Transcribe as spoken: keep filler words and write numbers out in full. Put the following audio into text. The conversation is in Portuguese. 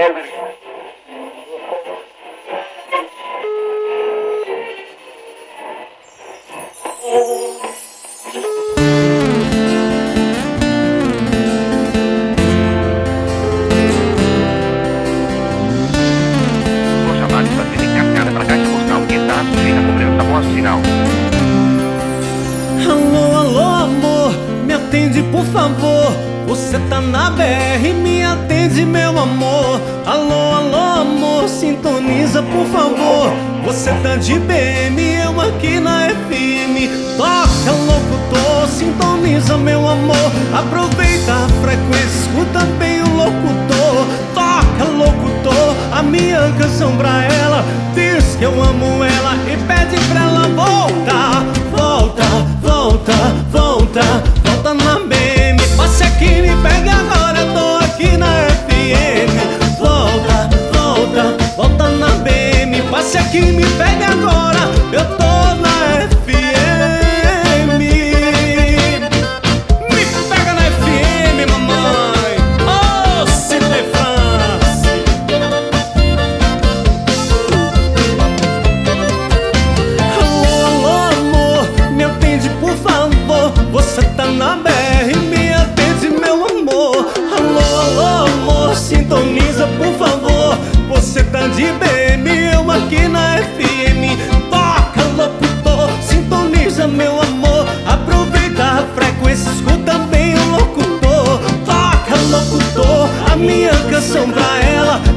Alô, alô, amor, me atende por favor. Você tá na B R, me atende, meu amor. Alô, alô, amor, sintoniza por favor. Você tá de B M, eu aqui na F M. Toca, locutor, sintoniza, meu amor. Aproveita a frequência, escuta bem o locutor. Toca, locutor, a minha canção pra ela. Diz que eu amo ela e pede pra ela voltar. Volta, volta, volta, volta na B M. Passe aqui, me pega agora, eu tô aqui na F M. Volta, volta, volta na B M. Passe aqui, me pega agora, eu tô na F M. Me pega na F M, mamãe. Oh, Cité France. Alô, alô, amor, me atende por favor. Você tá na B R, me atende, meu amor. Alô, alô, amor, sintoniza por favor. Você tá de B M, eu aqui na F M. Toca, locutor, sintoniza, meu amor. Aproveita a frequência, escuta bem o locutor. Toca, locutor, a minha canção pra ela.